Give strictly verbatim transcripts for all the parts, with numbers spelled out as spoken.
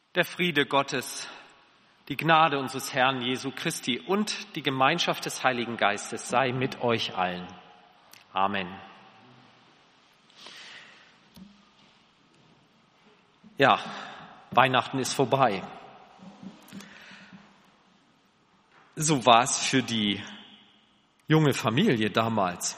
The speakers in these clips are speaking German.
Der Friede Gottes, die Gnade unseres Herrn Jesu Christi und die Gemeinschaft des Heiligen Geistes sei mit euch allen. Amen. Ja, Weihnachten ist vorbei. So war es für die junge Familie damals.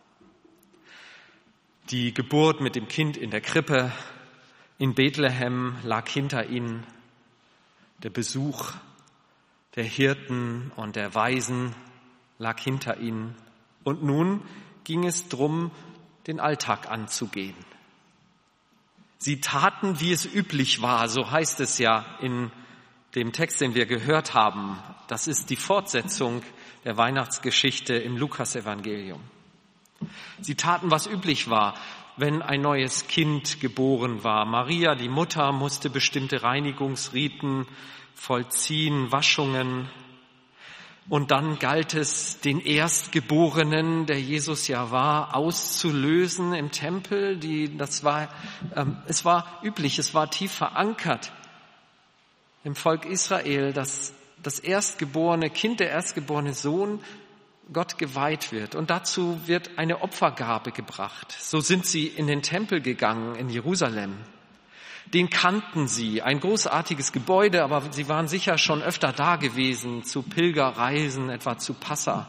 Die Geburt mit dem Kind in der Krippe in Bethlehem lag hinter ihnen. Der Besuch der Hirten und der Weisen lag hinter ihnen. Und nun ging es darum, den Alltag anzugehen. Sie taten, wie es üblich war, so heißt es ja in dem Text, den wir gehört haben. Das ist die Fortsetzung der Weihnachtsgeschichte im Lukasevangelium. Sie taten, was üblich war, wenn ein neues Kind geboren war. Maria, die Mutter, musste bestimmte Reinigungsriten vollziehen, Waschungen. Und dann galt es, den Erstgeborenen, der Jesus ja war, auszulösen im Tempel. Die, das war, ähm, es war üblich, es war tief verankert im Volk Israel, dass das erstgeborene Kind, der erstgeborene Sohn, Gott geweiht wird. Und dazu wird eine Opfergabe gebracht. So sind sie in den Tempel gegangen in Jerusalem. Den kannten sie, ein großartiges Gebäude, aber sie waren sicher schon öfter da gewesen, zu Pilgerreisen, etwa zu Passa.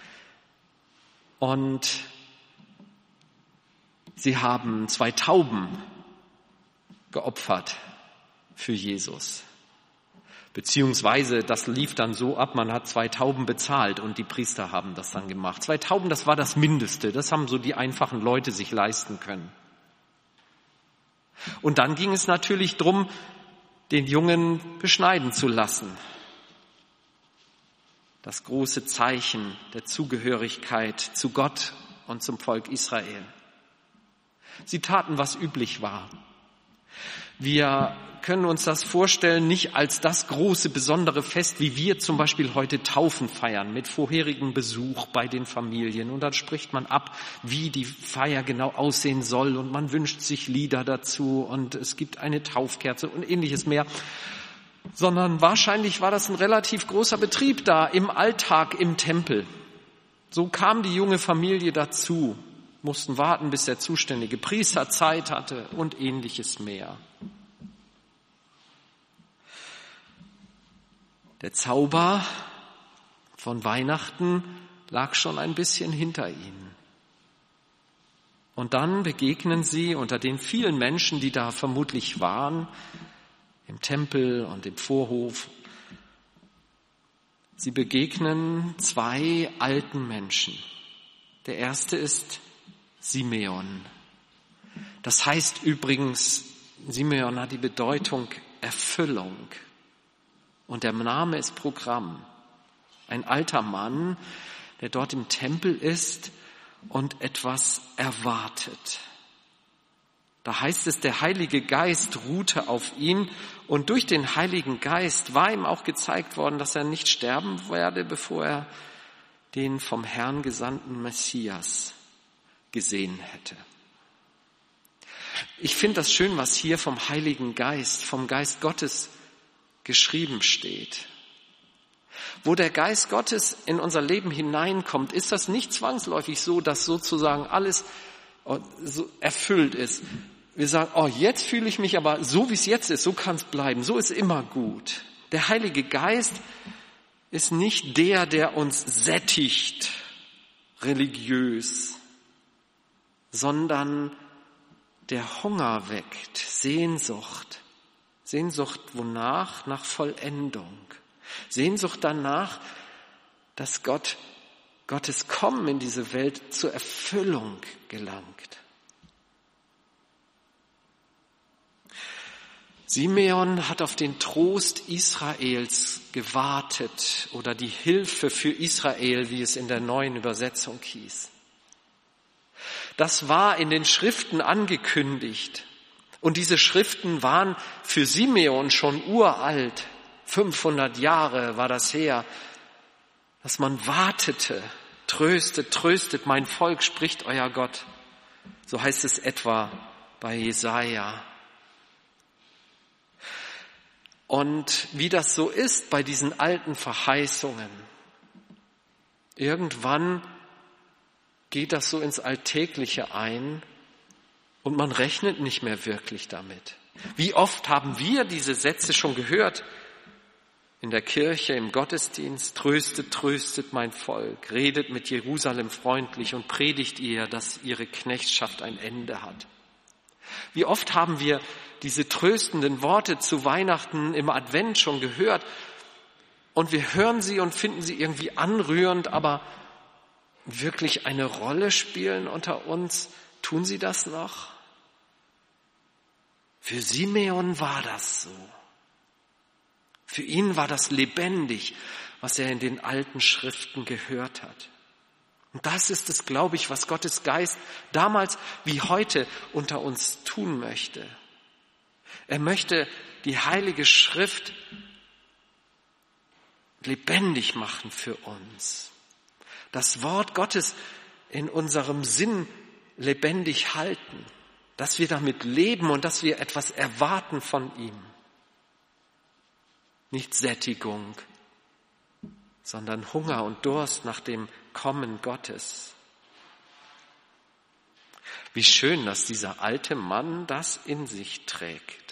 Und sie haben zwei Tauben geopfert für Jesus. Beziehungsweise, das lief dann so ab, man hat zwei Tauben bezahlt und die Priester haben das dann gemacht. Zwei Tauben, das war das Mindeste, das haben so die einfachen Leute sich leisten können. Und dann ging es natürlich drum, den Jungen beschneiden zu lassen. Das große Zeichen der Zugehörigkeit zu Gott und zum Volk Israel. Sie taten, was üblich war. Wir können uns das vorstellen, nicht als das große, besondere Fest, wie wir zum Beispiel heute Taufen feiern, mit vorherigem Besuch bei den Familien. Und dann spricht man ab, wie die Feier genau aussehen soll und man wünscht sich Lieder dazu und es gibt eine Taufkerze und ähnliches mehr. Sondern wahrscheinlich war das ein relativ großer Betrieb da im Alltag im Tempel. So kam die junge Familie dazu, mussten warten, bis der zuständige Priester Zeit hatte und ähnliches mehr. Der Zauber von Weihnachten lag schon ein bisschen hinter ihnen. Und dann begegnen sie unter den vielen Menschen, die da vermutlich waren, im Tempel und im Vorhof. Sie begegnen zwei alten Menschen. Der erste ist Simeon. Das heißt übrigens, Simeon hat die Bedeutung Erfüllung. Und der Name ist Programm. Ein alter Mann, der dort im Tempel ist und etwas erwartet. Da heißt es, der Heilige Geist ruhte auf ihn und durch den Heiligen Geist war ihm auch gezeigt worden, dass er nicht sterben werde, bevor er den vom Herrn gesandten Messias gesehen hätte. Ich finde das schön, was hier vom Heiligen Geist, vom Geist Gottes geschrieben steht. Wo der Geist Gottes in unser Leben hineinkommt, ist das nicht zwangsläufig so, dass sozusagen alles so erfüllt ist. Wir sagen, oh, jetzt fühle ich mich aber so, wie es jetzt ist, so kann es bleiben, so ist immer gut. Der Heilige Geist ist nicht der, der uns sättigt, religiös, sondern der Hunger weckt, Sehnsucht. Sehnsucht wonach? Nach Vollendung. Sehnsucht danach, dass Gott, Gottes Kommen in diese Welt zur Erfüllung gelangt. Simeon hat auf den Trost Israels gewartet oder die Hilfe für Israel, wie es in der neuen Übersetzung hieß. Das war in den Schriften angekündigt. Und diese Schriften waren für Simeon schon uralt. fünfhundert Jahre war das her, dass man wartete. Tröstet, tröstet, mein Volk, spricht euer Gott. So heißt es etwa bei Jesaja. Und wie das so ist bei diesen alten Verheißungen, irgendwann geht das so ins Alltägliche ein und man rechnet nicht mehr wirklich damit. Wie oft haben wir diese Sätze schon gehört in der Kirche, im Gottesdienst? Tröstet, tröstet mein Volk, redet mit Jerusalem freundlich und predigt ihr, dass ihre Knechtschaft ein Ende hat. Wie oft haben wir diese tröstenden Worte zu Weihnachten im Advent schon gehört und wir hören sie und finden sie irgendwie anrührend, aber wirklich eine Rolle spielen unter uns, tun sie das noch? Für Simeon war das so. Für ihn war das lebendig, was er in den alten Schriften gehört hat. Und das ist es, glaube ich, was Gottes Geist damals wie heute unter uns tun möchte. Er möchte die Heilige Schrift lebendig machen für uns. Das Wort Gottes in unserem Sinn lebendig halten, dass wir damit leben und dass wir etwas erwarten von ihm. Nicht Sättigung, sondern Hunger und Durst nach dem Kommen Gottes. Wie schön, dass dieser alte Mann das in sich trägt.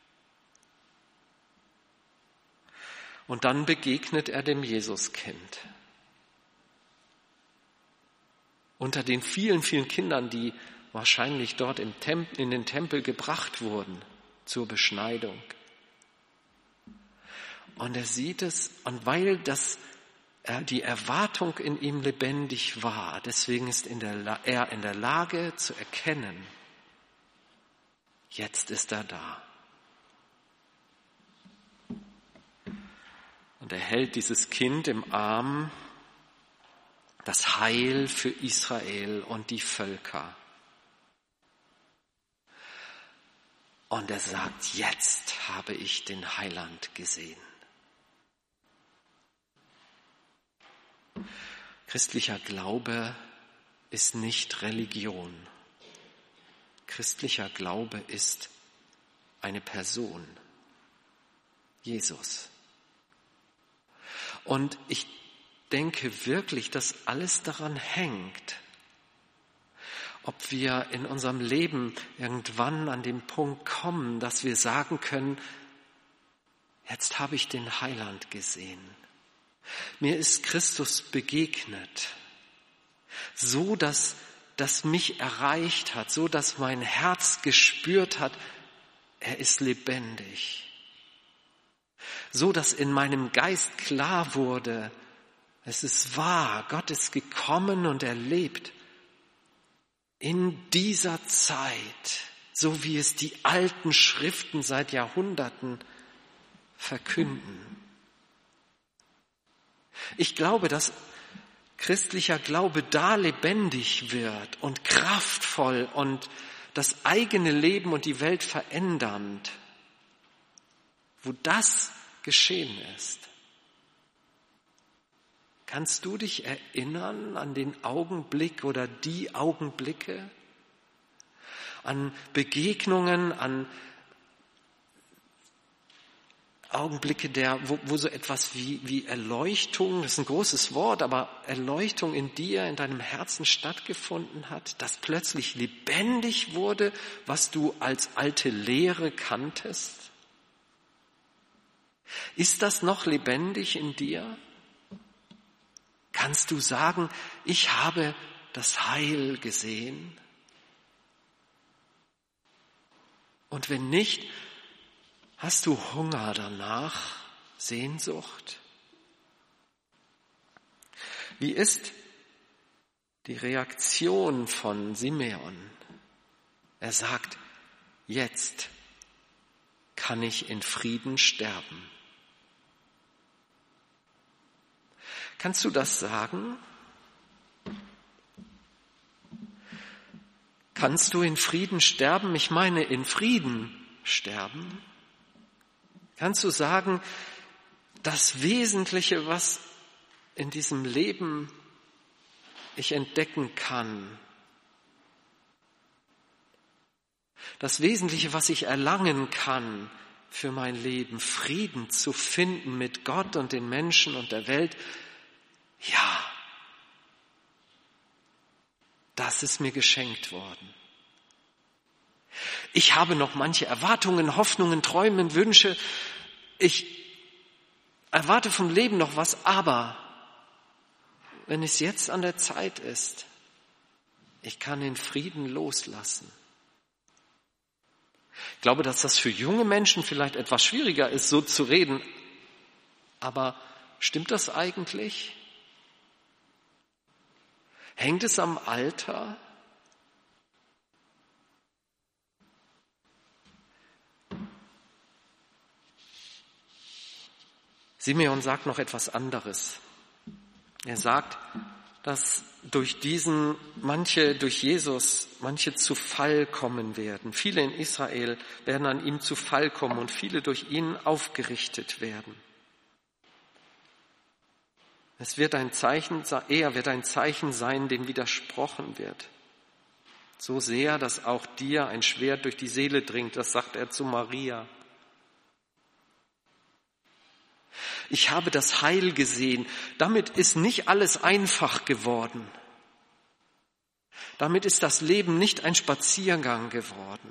Und dann begegnet er dem Jesuskind. Unter den vielen, vielen Kindern, die wahrscheinlich dort im Tempel, in den Tempel gebracht wurden zur Beschneidung. Und er sieht es, und weil das, er, die Erwartung in ihm lebendig war, deswegen ist in der, er in der Lage zu erkennen, jetzt ist er da. Und er hält dieses Kind im Arm, das Heil für Israel und die Völker. Und er sagt, jetzt habe ich den Heiland gesehen. Christlicher Glaube ist nicht Religion. Christlicher Glaube ist eine Person, Jesus. Und ich denke wirklich, dass alles daran hängt, ob wir in unserem Leben irgendwann an den Punkt kommen, dass wir sagen können, jetzt habe ich den Heiland gesehen. Mir ist Christus begegnet, so dass das mich erreicht hat, so dass mein Herz gespürt hat, er ist lebendig. So dass in meinem Geist klar wurde, es ist wahr, Gott ist gekommen und er lebt in dieser Zeit, so wie es die alten Schriften seit Jahrhunderten verkünden. Ich glaube, dass christlicher Glaube da lebendig wird und kraftvoll und das eigene Leben und die Welt verändernd, wo das geschehen ist. Kannst du dich erinnern an den Augenblick oder die Augenblicke, an Begegnungen, an Augenblicke, der, wo, wo so etwas wie, wie Erleuchtung, das ist ein großes Wort, aber Erleuchtung in dir, in deinem Herzen stattgefunden hat, dass plötzlich lebendig wurde, was du als alte Lehre kanntest? Ist das noch lebendig in dir? Kannst du sagen, ich habe das Heil gesehen? Und wenn nicht, hast du Hunger danach, Sehnsucht? Wie ist die Reaktion von Simeon? Er sagt, jetzt kann ich in Frieden sterben. Kannst du das sagen? Kannst du in Frieden sterben? Ich meine, in Frieden sterben? Kannst du sagen, das Wesentliche, was in diesem Leben ich entdecken kann, das Wesentliche, was ich erlangen kann, für mein Leben, Frieden zu finden mit Gott und den Menschen und der Welt, ja, das ist mir geschenkt worden. Ich habe noch manche Erwartungen, Hoffnungen, Träume, Wünsche. Ich erwarte vom Leben noch was, aber wenn es jetzt an der Zeit ist, ich kann den Frieden loslassen. Ich glaube, dass das für junge Menschen vielleicht etwas schwieriger ist, so zu reden. Aber stimmt das eigentlich? Hängt es am Alter? Simeon sagt noch etwas anderes. Er sagt, dass durch diesen manche, durch Jesus, manche zu Fall kommen werden. Viele in Israel werden an ihm zu Fall kommen und viele durch ihn aufgerichtet werden. Es wird ein Zeichen, er wird ein Zeichen sein, dem widersprochen wird. So sehr, dass auch dir ein Schwert durch die Seele dringt, das sagt er zu Maria. Ich habe das Heil gesehen. Damit ist nicht alles einfach geworden. Damit ist das Leben nicht ein Spaziergang geworden.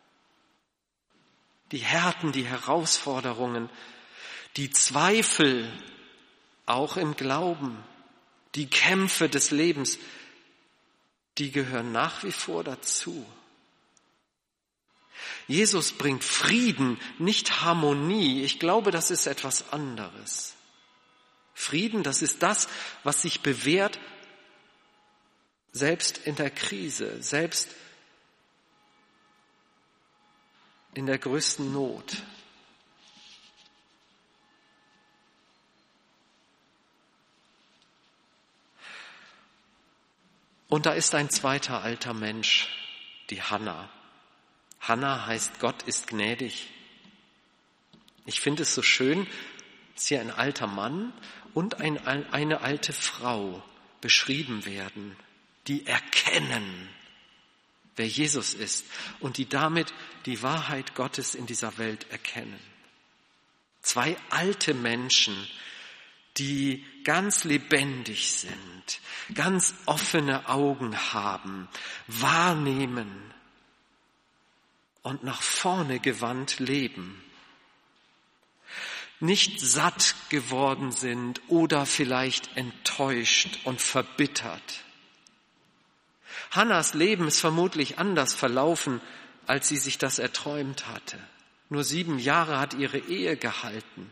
Die Härten, die Herausforderungen, die Zweifel, auch im Glauben, die Kämpfe des Lebens, die gehören nach wie vor dazu. Jesus bringt Frieden, nicht Harmonie. Ich glaube, das ist etwas anderes. Frieden, das ist das, was sich bewährt, selbst in der Krise, selbst in der größten Not. Und da ist ein zweiter alter Mensch, die Hannah. Hannah heißt, Gott ist gnädig. Ich finde es so schön, dass hier ein alter Mann und ein, eine alte Frau beschrieben werden, die erkennen, wer Jesus ist und die damit die Wahrheit Gottes in dieser Welt erkennen. Zwei alte Menschen, die ganz lebendig sind, ganz offene Augen haben, wahrnehmen und nach vorne gewandt leben. Nicht satt geworden sind oder vielleicht enttäuscht und verbittert. Hannas Leben ist vermutlich anders verlaufen, als sie sich das erträumt hatte. Nur sieben Jahre hat ihre Ehe gehalten.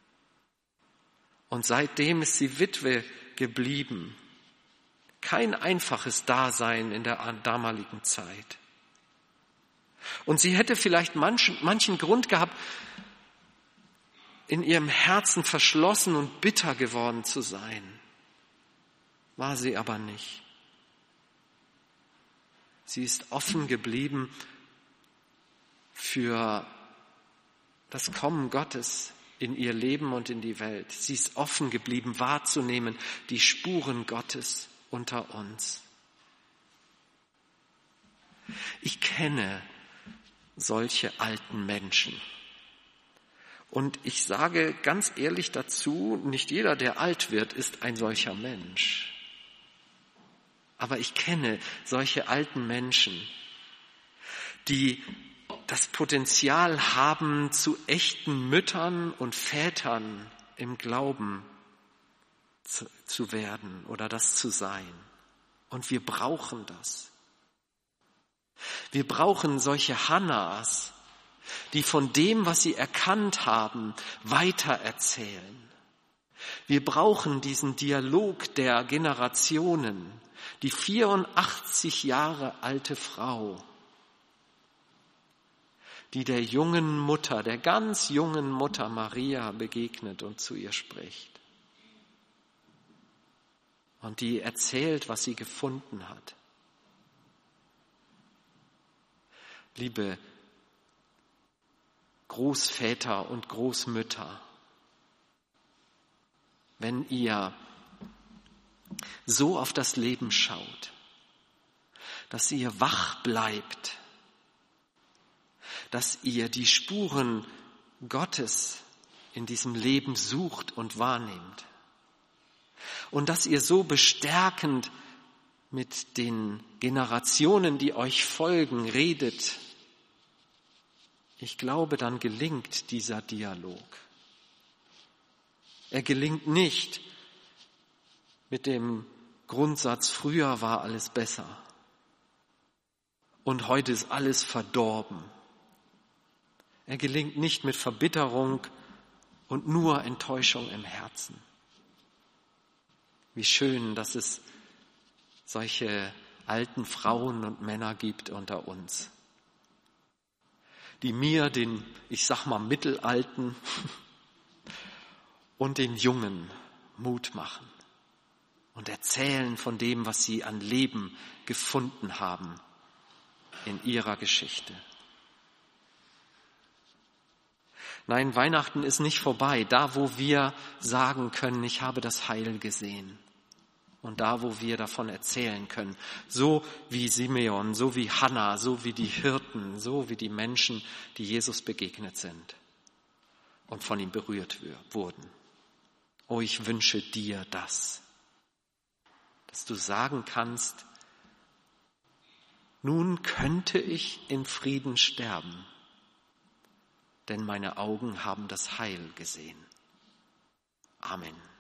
Und seitdem ist sie Witwe geblieben. Kein einfaches Dasein in der damaligen Zeit. Und sie hätte vielleicht manchen, manchen Grund gehabt, in ihrem Herzen verschlossen und bitter geworden zu sein. War sie aber nicht. Sie ist offen geblieben für das Kommen Gottes in ihr Leben und in die Welt. Sie ist offen geblieben, wahrzunehmen die Spuren Gottes unter uns. Ich kenne solche alten Menschen. Und ich sage ganz ehrlich dazu, nicht jeder, der alt wird, ist ein solcher Mensch. Aber ich kenne solche alten Menschen, die das Potenzial haben, zu echten Müttern und Vätern im Glauben zu, zu werden oder das zu sein. Und wir brauchen das. Wir brauchen solche Hannahs, die von dem, was sie erkannt haben, weitererzählen. Wir brauchen diesen Dialog der Generationen. Die vierundachtzig Jahre alte Frau, die der jungen Mutter, der ganz jungen Mutter Maria begegnet und zu ihr spricht. Und die erzählt, was sie gefunden hat. Liebe Großväter und Großmütter, wenn ihr so auf das Leben schaut, dass ihr wach bleibt, dass ihr die Spuren Gottes in diesem Leben sucht und wahrnehmt. Und dass ihr so bestärkend mit den Generationen, die euch folgen, redet. Ich glaube, dann gelingt dieser Dialog. Er gelingt nicht mit dem Grundsatz, früher war alles besser und heute ist alles verdorben. Er gelingt nicht mit Verbitterung und nur Enttäuschung im Herzen. Wie schön, dass es solche alten Frauen und Männer gibt unter uns, die mir, den, ich sag mal, Mittelalten und den Jungen Mut machen und erzählen von dem, was sie an Leben gefunden haben in ihrer Geschichte. Nein, Weihnachten ist nicht vorbei, da wo wir sagen können, ich habe das Heil gesehen. Und da, wo wir davon erzählen können, so wie Simeon, so wie Hannah, so wie die Hirten, so wie die Menschen, die Jesus begegnet sind und von ihm berührt wurden. Oh, ich wünsche dir das, dass du sagen kannst, nun könnte ich in Frieden sterben, denn meine Augen haben das Heil gesehen. Amen.